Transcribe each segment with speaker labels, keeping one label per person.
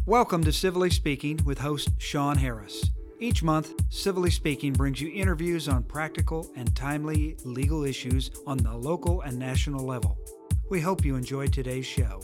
Speaker 1: Welcome to Civilly Speaking with host Sean Harris. Each month, Civilly Speaking brings you interviews on practical and timely legal issues on the local and national level. We hope you enjoy today's show.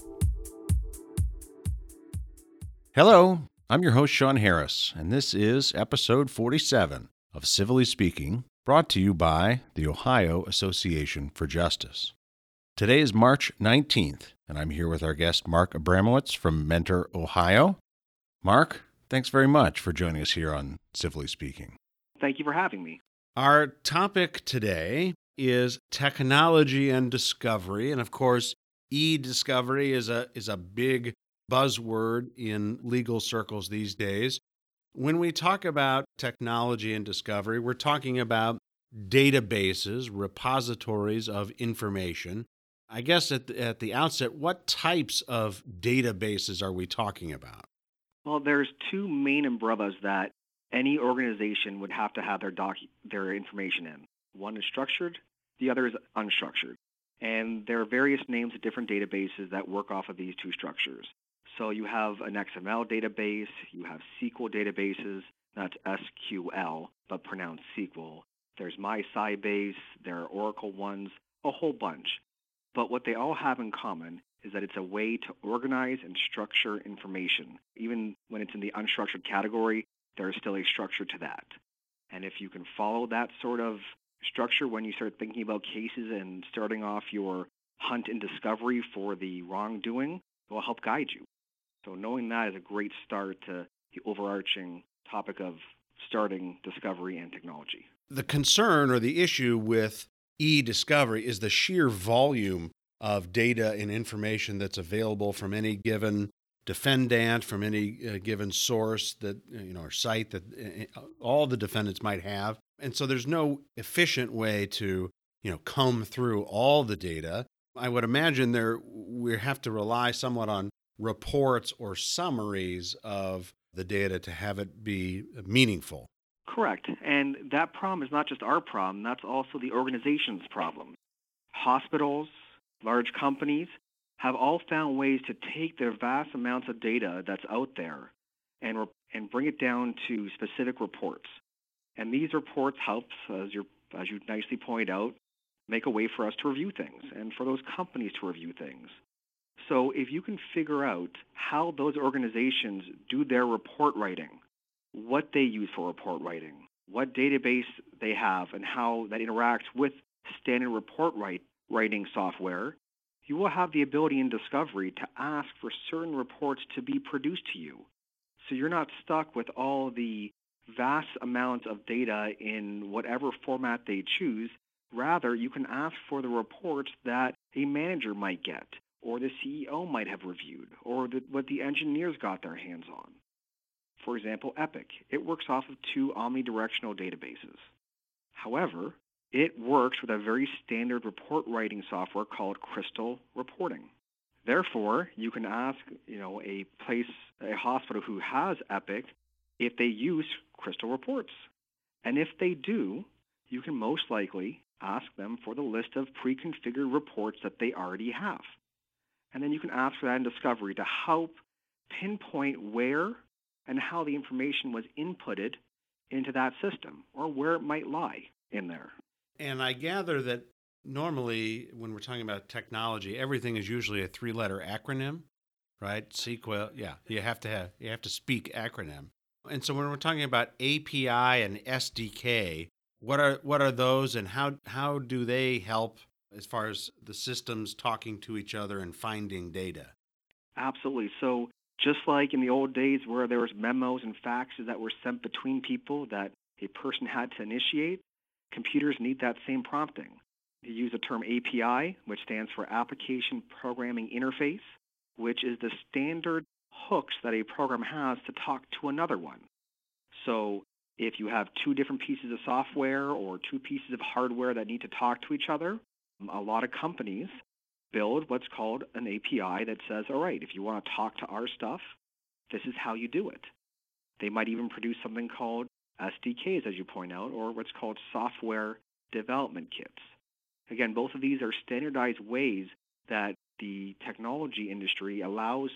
Speaker 2: Hello, I'm your host Sean Harris, and this is episode 47 of Civilly Speaking, brought to you by the Ohio Association for Justice. Today is March 19th, and I'm here with our guest Mark Abramowitz from Mentor, Ohio. Mark, thanks very much for joining us here on Civilly Speaking.
Speaker 3: Thank you for having me.
Speaker 2: Our topic today is technology and discovery, and of course, e-discovery is a big buzzword in legal circles these days. When we talk about technology and discovery, we're talking about databases, repositories of information. I guess at the outset, what types of databases are we talking about?
Speaker 3: Well, there's two main umbrellas that any organization would have to have their information in. One is structured, the other is unstructured. And there are various names of different databases that work off of these two structures. So you have an XML database, you have SQL databases, that's SQL, but pronounced SQL. There's MySciBase, there are Oracle ones, a whole bunch. But what they all have in common is that it's a way to organize and structure information. Even when it's in the unstructured category, there is still a structure to that. And if you can follow that sort of structure when you start thinking about cases and starting off your hunt and discovery for the wrongdoing, it will help guide you. So knowing that is a great start to the overarching topic of starting discovery and technology.
Speaker 2: The concern or the issue with e-discovery is the sheer volume of data and information that's available from any given defendant, from any given source that, or site that all the defendants might have. And so there's no efficient way to, comb through all the data. I would imagine we have to rely somewhat on reports or summaries of the data to have it be meaningful.
Speaker 3: Correct. And that problem is not just our problem, that's also the organization's problem. Hospitals, large companies have all found ways to take their vast amounts of data that's out there and bring it down to specific reports. And these reports help, as you nicely pointed out, make a way for us to review things and for those companies to review things. So if you can figure out how those organizations do their report writing, what they use for report writing, what database they have, and how that interacts with standard report writing software, you will have the ability in discovery to ask for certain reports to be produced to you. So you're not stuck with all the vast amounts of data in whatever format they choose. Rather, you can ask for the reports that a manager might get, or the CEO might have reviewed, or what the engineers got their hands on. For example, Epic. It works off of two omnidirectional databases. However, it works with a very standard report writing software called Crystal Reporting. Therefore, you can ask, a hospital who has Epic if they use Crystal Reports. And if they do, you can most likely ask them for the list of pre-configured reports that they already have. And then you can ask for that in discovery to help pinpoint where and how the information was inputted into that system, or where it might lie in there.
Speaker 2: And I gather that normally when we're talking about technology, everything is usually a three-letter acronym, right? SQL, yeah, you have to speak acronym. And so when we're talking about API and SDK, what are those, and how do they help as far as the systems talking to each other and finding data?
Speaker 3: Absolutely. So just like in the old days where there was memos and faxes that were sent between people that a person had to initiate, computers need that same prompting. You use the term API, which stands for Application Programming Interface, which is the standard hooks that a program has to talk to another one. So if you have two different pieces of software or two pieces of hardware that need to talk to each other, a lot of companies build what's called an API that says, all right, if you want to talk to our stuff, this is how you do it. They might even produce something called SDKs, as you point out, or what's called software development kits. Again, both of these are standardized ways that the technology industry allows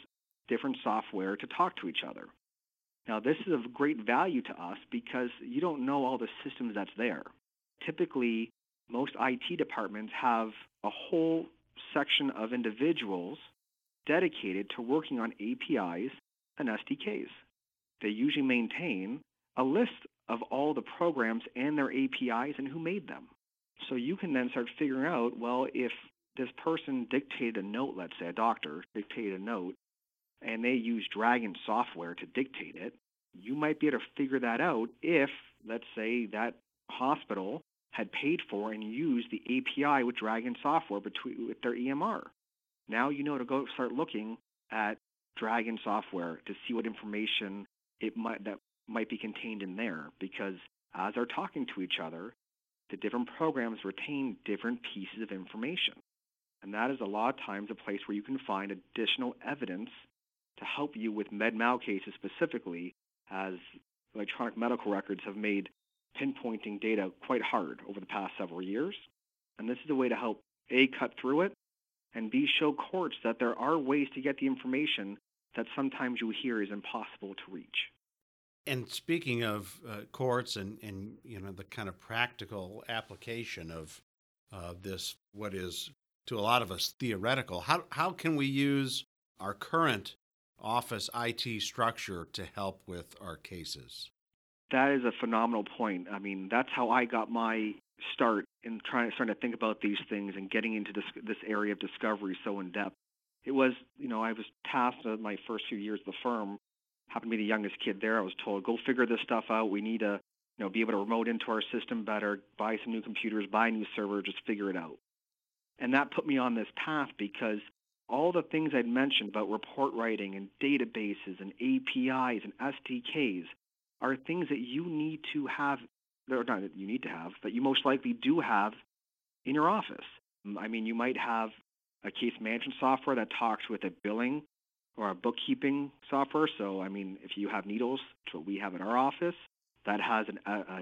Speaker 3: different software to talk to each other. Now, this is of great value to us because you don't know all the systems that's there. Typically, most IT departments have a whole section of individuals dedicated to working on APIs and SDKs. They usually maintain a list of all the programs and their APIs and who made them. So you can then start figuring out, well, if this person dictated a note, let's say a doctor dictated a note, and they use Dragon software to dictate it, you might be able to figure that out if, let's say, that hospital had paid for and used the API with Dragon software with their EMR. Now you know to go start looking at Dragon software to see what information that might be contained in there, because as they're talking to each other, the different programs retain different pieces of information. And that is a lot of times a place where you can find additional evidence to help you with med-mal cases specifically, as electronic medical records have made pinpointing data quite hard over the past several years. And this is a way to help, A, cut through it, and B, show courts that there are ways to get the information that sometimes you hear is impossible to reach.
Speaker 2: And speaking of courts and the kind of practical application of this, what is to a lot of us theoretical, how can we use our current office IT structure to help with our cases?
Speaker 3: That is a phenomenal point. I mean, that's how I got my start in starting to think about these things and getting into this area of discovery so in depth. It was, I was tasked with my first few years of the firm, happened to be the youngest kid there. I was told, go figure this stuff out. We need to, be able to remote into our system better, buy some new computers, buy a new server, just figure it out. And that put me on this path because all the things I'd mentioned about report writing and databases and APIs and SDKs are things that you need to have, or not that you need to have, but you most likely do have in your office. I mean, you might have a case management software that talks with a billing or a bookkeeping software. So, I mean, if you have Needles, which is what we have in our office, that has an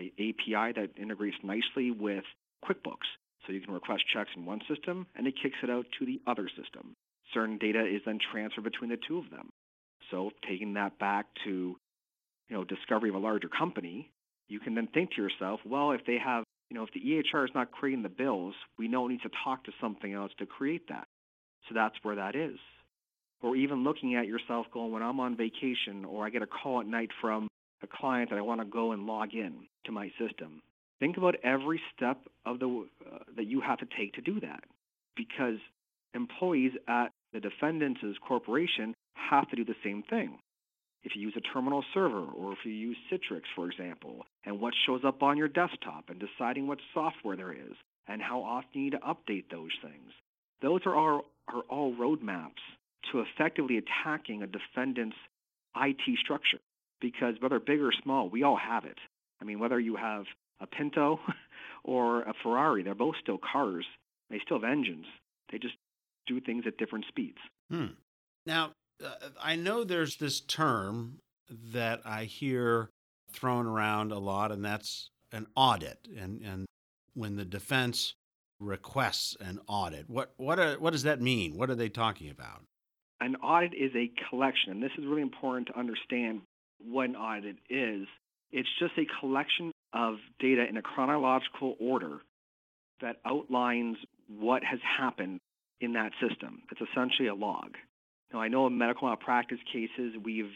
Speaker 3: API that integrates nicely with QuickBooks. So you can request checks in one system, and it kicks it out to the other system. Certain data is then transferred between the two of them. So taking that back to, discovery of a larger company, you can then think to yourself, well, if they have, if the EHR is not creating the bills, we know it needs to talk to something else to create that. So that's where that is. Or even looking at yourself going, when I'm on vacation or I get a call at night from a client that I want to go and log in to my system, think about every step of that you have to take to do that, because employees at the defendant's corporation have to do the same thing. If you use a terminal server or if you use Citrix, for example, and what shows up on your desktop and deciding what software there is and how often you need to update those things, those are all roadmaps to effectively attacking a defendant's IT structure. Because whether big or small, we all have it. I mean, whether you have a Pinto or a Ferrari, they're both still cars. They still have engines. They just do things at different speeds.
Speaker 2: Now, I know there's this term that I hear thrown around a lot, and that's an audit. And when the defense requests an audit, what does that mean? What are they talking about?
Speaker 3: An audit is a collection, and this is really important to understand what an audit is. It's just a collection of data in a chronological order that outlines what has happened in that system. It's essentially a log. Now, I know in medical malpractice cases,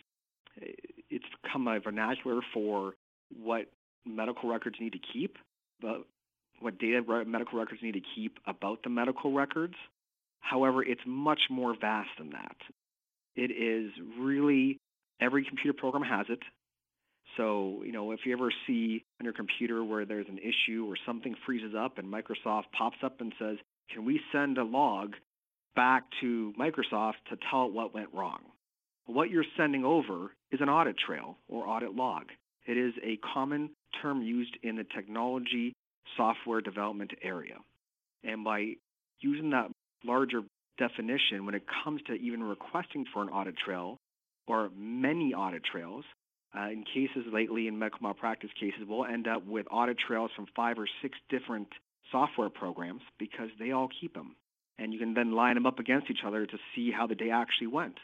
Speaker 3: it's become a vernacular for what medical records need to keep, but what data medical records need to keep about the medical records. However, it's much more vast than that. It is really, every computer program has it. So, if you ever see on your computer where there's an issue or something freezes up and Microsoft pops up and says, can we send a log back to Microsoft to tell it what went wrong? What you're sending over is an audit trail or audit log. It is a common term used in the technology software development area. And by using that larger definition, when it comes to even requesting for an audit trail or many audit trails, in cases lately in medical malpractice cases, we'll end up with audit trails from 5 or 6 different software programs because they all keep them. And you can then line them up against each other to see how the day actually went.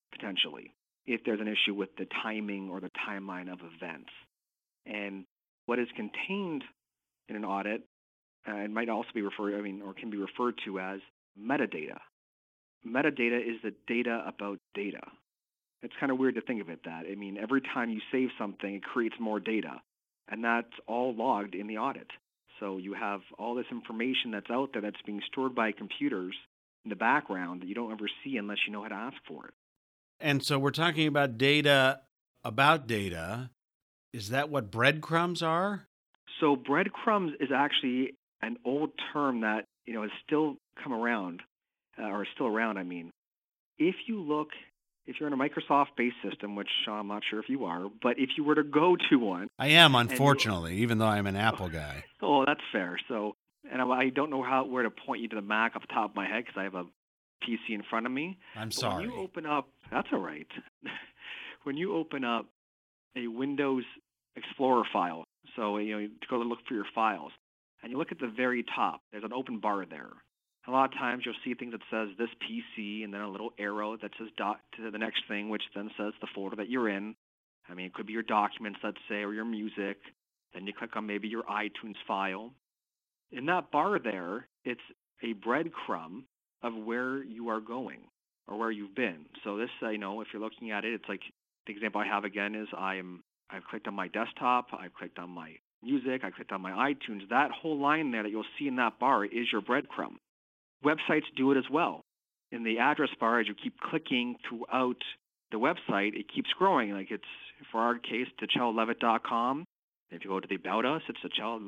Speaker 3: potentially, if there's an issue with the timing or the timeline of events. And what is contained in an audit, it might also be or can be referred to as metadata. Metadata is the data about data. It's kind of weird to think of it that. Every time you save something, it creates more data, and that's all logged in the audit. So you have all this information that's out there that's being stored by computers in the background that you don't ever see unless you know how to ask for it.
Speaker 2: And so we're talking about data about data. Is that what breadcrumbs are?
Speaker 3: So breadcrumbs is actually an old term that has still come around, or is still around. If you're in a Microsoft-based system, which Sean, I'm not sure if you are, but if you were to go to one,
Speaker 2: I am, unfortunately, even though I'm an Apple guy.
Speaker 3: Oh, that's fair. So, and I don't know where to point you to the Mac off the top of my head because I have a PC in front of me.
Speaker 2: I'm sorry.
Speaker 3: When you open up, that's all right. When you open up a Windows Explorer file, so to go look for your files, and you look at the very top, there's an open bar there. A lot of times you'll see things that says this PC and then a little arrow that says dot to the next thing, which then says the folder that you're in. It could be your documents, let's say, or your music. Then you click on maybe your iTunes file. In that bar there, it's a breadcrumb of where you are going or where you've been. So this, if you're looking at it, it's like the example I have again is I've clicked on my desktop, I've clicked on my music, I clicked on my iTunes. That whole line there that you'll see in that bar is your breadcrumb. Websites do it as well. In the address bar, as you keep clicking throughout the website, it keeps growing. Like it's, for our case, TeChelleLevitt.com. If you go to the About Us, it's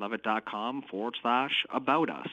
Speaker 3: TeChelleLevitt.com/About Us,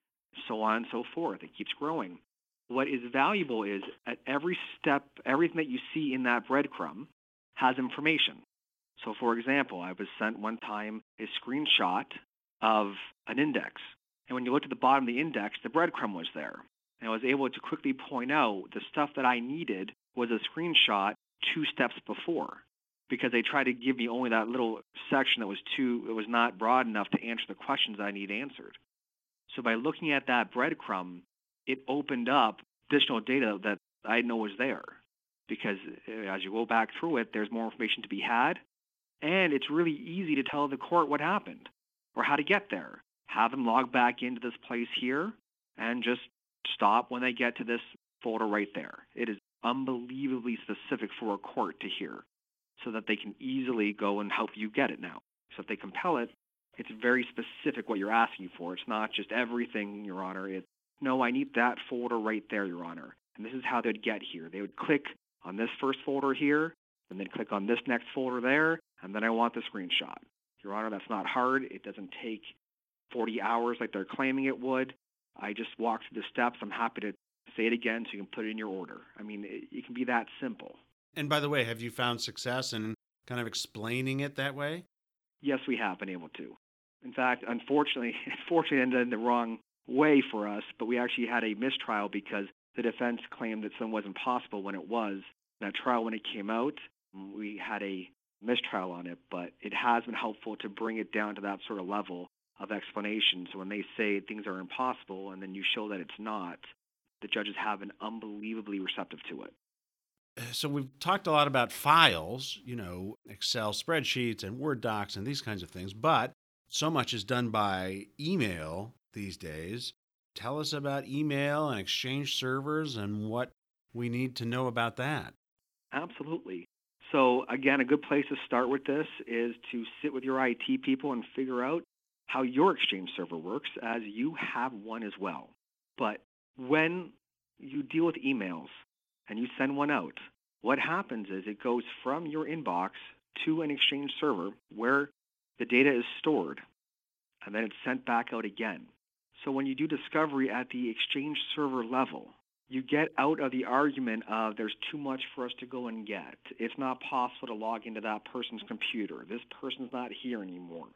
Speaker 3: so on and so forth. It keeps growing. What is valuable is at every step, everything that you see in that breadcrumb has information. So, for example, I was sent one time a screenshot of an index. And when you looked at the bottom of the index, the breadcrumb was there. And I was able to quickly point out the stuff that I needed was a screenshot 2 steps before, because they tried to give me only that little section that was not broad enough to answer the questions I need answered. So by looking at that breadcrumb, it opened up additional data that I know was there, because as you go back through it, there's more information to be had, and it's really easy to tell the court what happened or how to get there. Have them log back into this place here and just stop when they get to this folder right there. It is unbelievably specific for a court to hear so that they can easily go and help you get it now. So if they compel it, it's very specific what you're asking for. It's not just everything, Your Honor. It's, no, I need that folder right there, Your Honor. And this is how they'd get here. They would click on this first folder here, and then click on this next folder there, and then I want the screenshot. Your Honor, that's not hard. It doesn't take 40 hours like they're claiming it would. I just walk through the steps. I'm happy to say it again so you can put it in your order. It can be that simple.
Speaker 2: And by the way, have you found success in kind of explaining it that way?
Speaker 3: Yes, we have been able to. In fact, unfortunately, it ended in the wrong way for us, but we actually had a mistrial because the defense claimed that something wasn't possible when it was. That trial, when it came out, we had a mistrial on it, but it has been helpful to bring it down to that sort of level of explanation. So when they say things are impossible and then you show that it's not, the judges have been unbelievably receptive to it.
Speaker 2: So we've talked a lot about files, Excel spreadsheets and Word docs and these kinds of things, but so much is done by email these days. Tell us about email and Exchange servers and what we need to know about that.
Speaker 3: Absolutely. So again, a good place to start with this is to sit with your IT people and figure out how your Exchange server works, as you have one as well. But when you deal with emails and you send one out, what happens is it goes from your inbox to an Exchange server where the data is stored, and then it's sent back out again. So when you do discovery at the Exchange server level, you get out of the argument of there's too much for us to go and get. It's not possible to log into that person's computer. This person's not here anymore.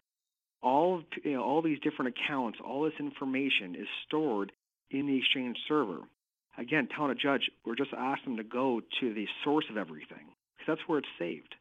Speaker 3: All these different accounts, all this information is stored in the Exchange server. Again, telling a judge, we're just asking them to go to the source of everything, because that's where it's saved.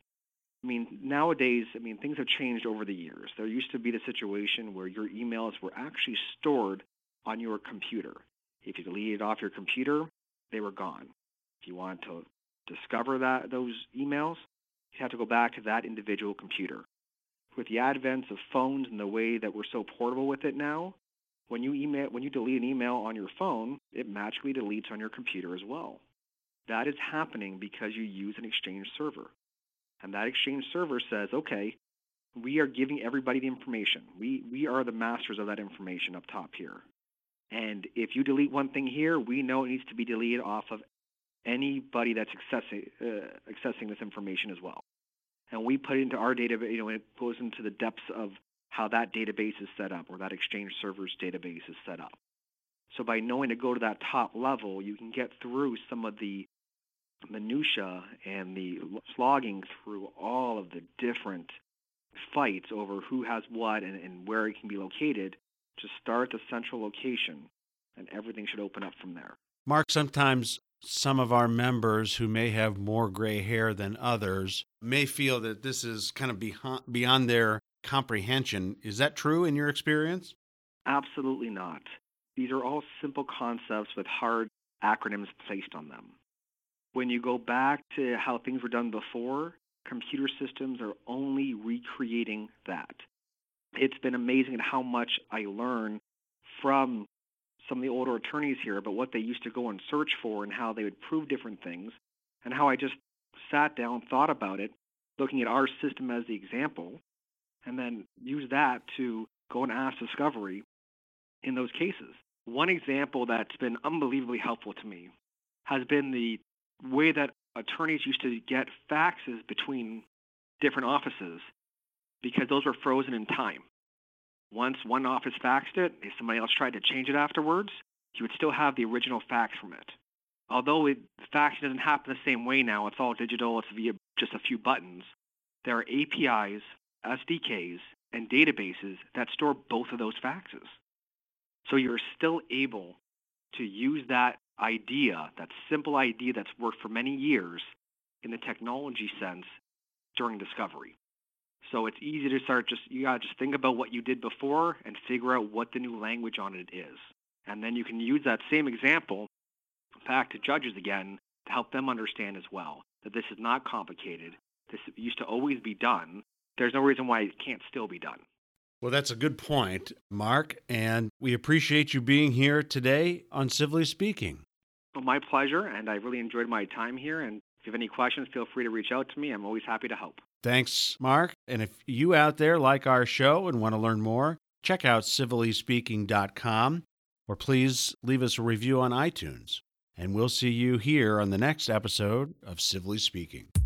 Speaker 3: Nowadays, things have changed over the years. There used to be the situation where your emails were actually stored on your computer. If you deleted off your computer, they were gone. If you wanted to discover those emails, you have to go back to that individual computer. With the advent of phones and the way that we're so portable with it now, when you delete an email on your phone, it magically deletes on your computer as well. That is happening because you use an Exchange server. And that Exchange server says, okay, we are giving everybody the information. We are the masters of that information up top here. And if you delete one thing here, we know it needs to be deleted off of anybody that's accessing this information as well. And we put it into our database, it goes into the depths of how that database is set up or that Exchange server's database is set up. So by knowing to go to that top level, you can get through some of the minutia and the slogging through all of the different fights over who has what and where it can be located to start the central location, and everything should open up from there.
Speaker 2: Mark, sometimes some of our members who may have more gray hair than others may feel that this is kind of beyond their comprehension. Is that true in your experience?
Speaker 3: Absolutely not. These are all simple concepts with hard acronyms placed on them. When you go back to how things were done before, computer systems are only recreating that. It's been amazing at how much I learn from some of the older attorneys here about what they used to go and search for and how they would prove different things, and how I just sat down, thought about it, looking at our system as the example, and then use that to go and ask discovery in those cases. One example that's been unbelievably helpful to me has been the way that attorneys used to get faxes between different offices because those were frozen in time. Once one office faxed it, if somebody else tried to change it afterwards, you would still have the original fax from it. Although faxing doesn't happen the same way now, it's all digital, it's via just a few buttons, there are APIs, SDKs, and databases that store both of those faxes. So you're still able to use that idea, that simple idea that's worked for many years in the technology sense during discovery. So it's easy to you got to just think about what you did before and figure out what the new language on it is. And then you can use that same example back to judges again to help them understand as well that this is not complicated. This used to always be done. There's no reason why it can't still be done.
Speaker 2: Well, that's a good point, Mark, and we appreciate you being here today on Civilly Speaking.
Speaker 3: Well, my pleasure, and I really enjoyed my time here. And if you have any questions, feel free to reach out to me. I'm always happy to help.
Speaker 2: Thanks, Mark. And if you out there like our show and want to learn more, check out civillyspeaking.com, or please leave us a review on iTunes. And we'll see you here on the next episode of Civilly Speaking.